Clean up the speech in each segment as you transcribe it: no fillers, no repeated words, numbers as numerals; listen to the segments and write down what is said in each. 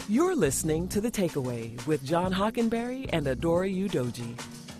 You're listening to The Takeaway with John Hockenberry and Adora Udoji.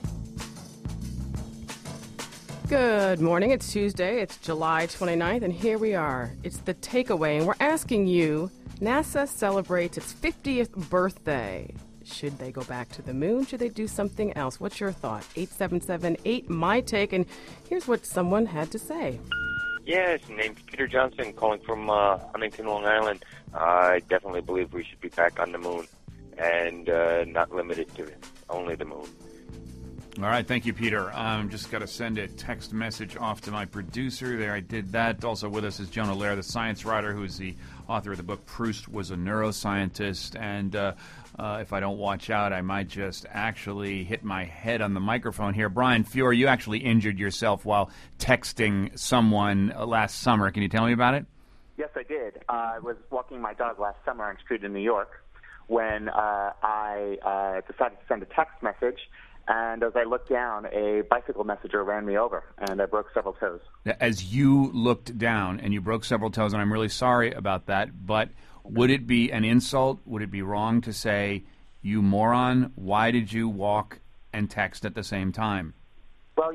Good morning. It's Tuesday. It's July 29th, and here we are. It's The Takeaway, and we're asking you, NASA celebrates its 50th birthday. Should they go back to the moon? Should they do something else? What's your thought? 877-8-MY-TAKE, and here's what someone had to say. Yes, name's Peter Johnson, calling from Huntington, Long Island. I definitely believe we should be back on the moon, and not limited to only the moon. All right, thank you, Peter. Just got to send a text message off to my producer there. I did that. Also with us is Jonah Lehrer, the science writer, who is the author of the book Proust Was a Neuroscientist. And if I don't watch out, I might just actually hit my head on the microphone here. Brian Fuhr, you actually injured yourself while texting someone last summer. Can you tell me about it? Yes, I did. I was walking my dog last summer on a street in New York when I decided to send a text message. And as I looked down, a bicycle messenger ran me over, and I broke several toes. As you looked down and you broke several toes, and I'm really sorry about that, but would it be an insult? Would it be wrong to say, you moron, why did you walk and text at the same time? Well,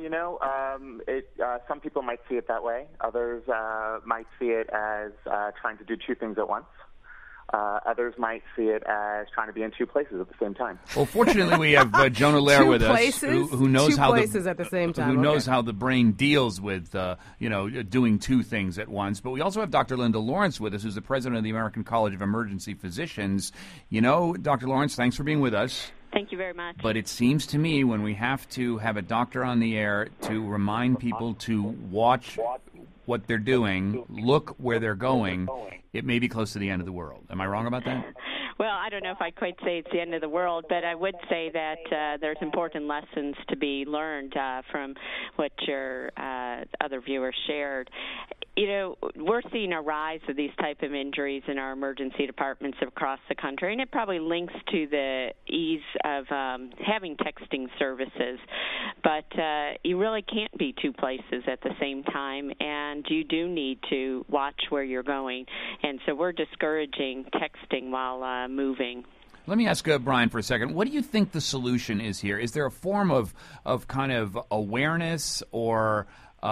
some people might see it that way. Others might see it as trying to do two things at once. Others might see it as trying to be in two places at the same time. Well, fortunately, we have Jonah Lehrer with us, who knows how at the same time. Who knows how the brain deals with doing two things at once. But we also have Dr. Linda Lawrence with us, who's the president of the American College of Emergency Physicians. You know, Dr. Lawrence, thanks for being with us. Thank you very much. But it seems to me when we have to have a doctor on the air to remind people to watch what they're doing, look where they're going, it may be close to the end of the world. Am I wrong about that? Well, I don't know if I'd quite say it's the end of the world, but I would say that there's important lessons to be learned from what your other viewers shared. You know, we're seeing a rise of these type of injuries in our emergency departments across the country, and it probably links to the ease of having texting services. But you really can't be two places at the same time, and you do need to watch where you're going. And so we're discouraging texting while moving. Let me ask Brian for a second. What do you think the solution is here? Is there a form of kind of awareness or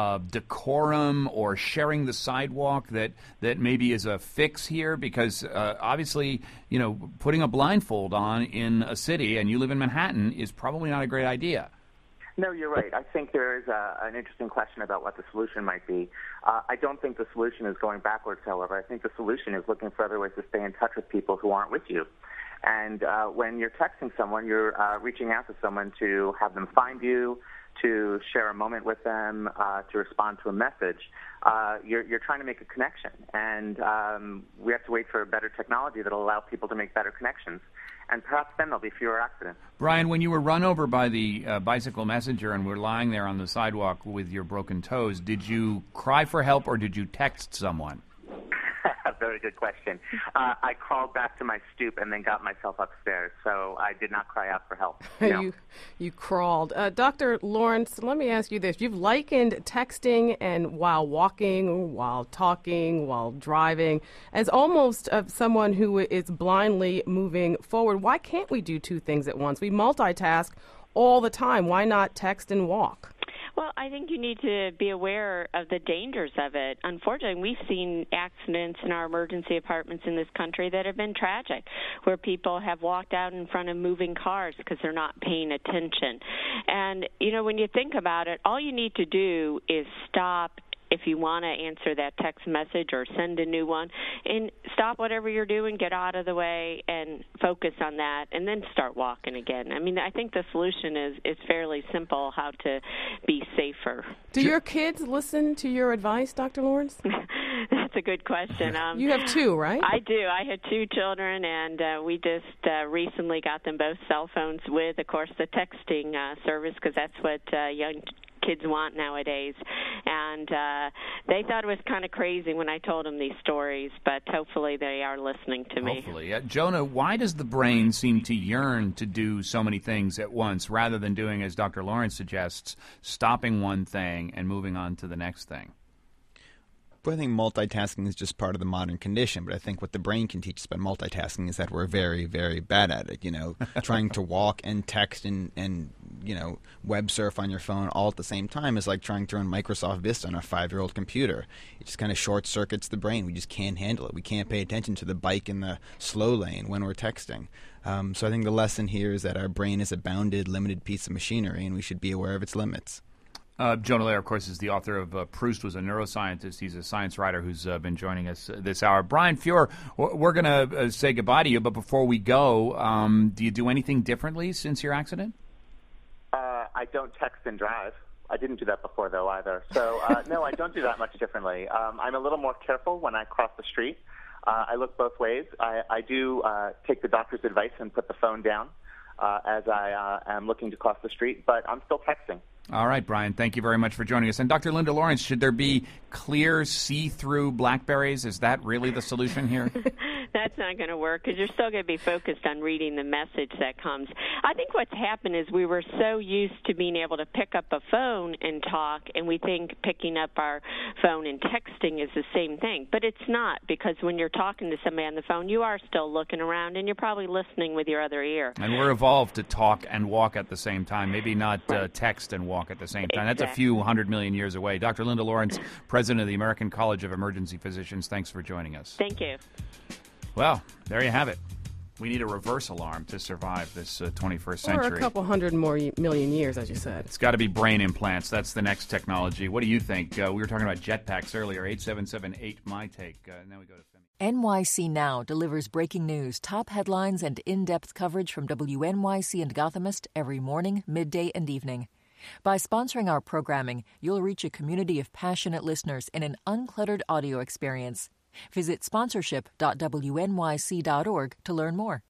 decorum or sharing the sidewalk that maybe is a fix here? Because obviously, putting a blindfold on in a city, and you live in Manhattan, is probably not a great idea. No, you're right. I think there is an interesting question about what the solution might be. I don't think the solution is going backwards, however. I think the solution is looking for other ways to stay in touch with people who aren't with you. And when you're texting someone, you're reaching out to someone to have them find you, to share a moment with them, to respond to a message. You're trying to make a connection, and we have to wait for better technology that will allow people to make better connections, and perhaps then there'll be fewer accidents. Brian, when you were run over by the bicycle messenger and were lying there on the sidewalk with your broken toes, did you cry for help or did you text someone? Very good question. I crawled back to my stoop and then got myself upstairs, so I did not cry out for help. No. You crawled. Dr. Lawrence, let me ask you this. You've likened texting and while walking, while talking, while driving, as almost of someone who is blindly moving forward. Why can't we do two things at once? We multitask all the time. Why not text and walk? Well, I think you need to be aware of the dangers of it. Unfortunately, we've seen accidents in our emergency departments in this country that have been tragic, where people have walked out in front of moving cars because they're not paying attention. And, when you think about it, all you need to do is stop if you want to answer that text message or send a new one, and stop whatever you're doing, get out of the way, and focus on that, and then start walking again. I mean, I think the solution is fairly simple, how to be safer. Do your kids listen to your advice, Dr. Lawrence? That's a good question. You have two, right? I do. I had two children, and we just recently got them both cell phones with, of course, the texting service, because that's what young kids want nowadays. And they thought it was kind of crazy when I told them these stories, but hopefully they are listening to me. Hopefully. Jonah, why does the brain seem to yearn to do so many things at once rather than doing, as Dr. Lawrence suggests, stopping one thing and moving on to the next thing? But I think multitasking is just part of the modern condition. But I think what the brain can teach us about multitasking is that we're very, very bad at it. Trying to walk and text and web surf on your phone all at the same time is like trying to run Microsoft Vista on a 5-year-old computer. It just kind of short circuits the brain. We just can't handle it. We can't pay attention to the bike in the slow lane when we're texting. So I think the lesson here is that our brain is a bounded, limited piece of machinery, and we should be aware of its limits. Jonah Lehrer, of course, is the author of Proust was a Neuroscientist. He's a science writer who's been joining us this hour. Brian Fuhrer, we're going to say goodbye to you, but before we go, do you do anything differently since your accident? I don't text and drive. I didn't do that before, though, either. So, no, I don't do that much differently. I'm a little more careful when I cross the street. I look both ways. I do take the doctor's advice and put the phone down as I am looking to cross the street, but I'm still texting. All right, Brian, thank you very much for joining us. And Dr. Linda Lawrence, should there be clear, see-through BlackBerries? Is that really the solution here? That's not going to work because you're still going to be focused on reading the message that comes. I think what's happened is we were so used to being able to pick up a phone and talk, and we think picking up our phone and texting is the same thing. But it's not, because when you're talking to somebody on the phone, you are still looking around, and you're probably listening with your other ear. And we're evolved to talk and walk at the same time, maybe not text and walk at the same time. Exactly. That's a few 100 million years away. Dr. Linda Lawrence, president of the American College of Emergency Physicians, thanks for joining us. Thank you. Well, there you have it. We need a reverse alarm to survive this 21st century. Or a couple million years, as you said. It's got to be brain implants. That's the next technology. What do you think? We were talking about jetpacks earlier. 877-8-MY-TAKE. Now we go to Femi. NYC Now delivers breaking news, top headlines, and in-depth coverage from WNYC and Gothamist every morning, midday, and evening. By sponsoring our programming, you'll reach a community of passionate listeners in an uncluttered audio experience. Visit sponsorship.wnyc.org to learn more.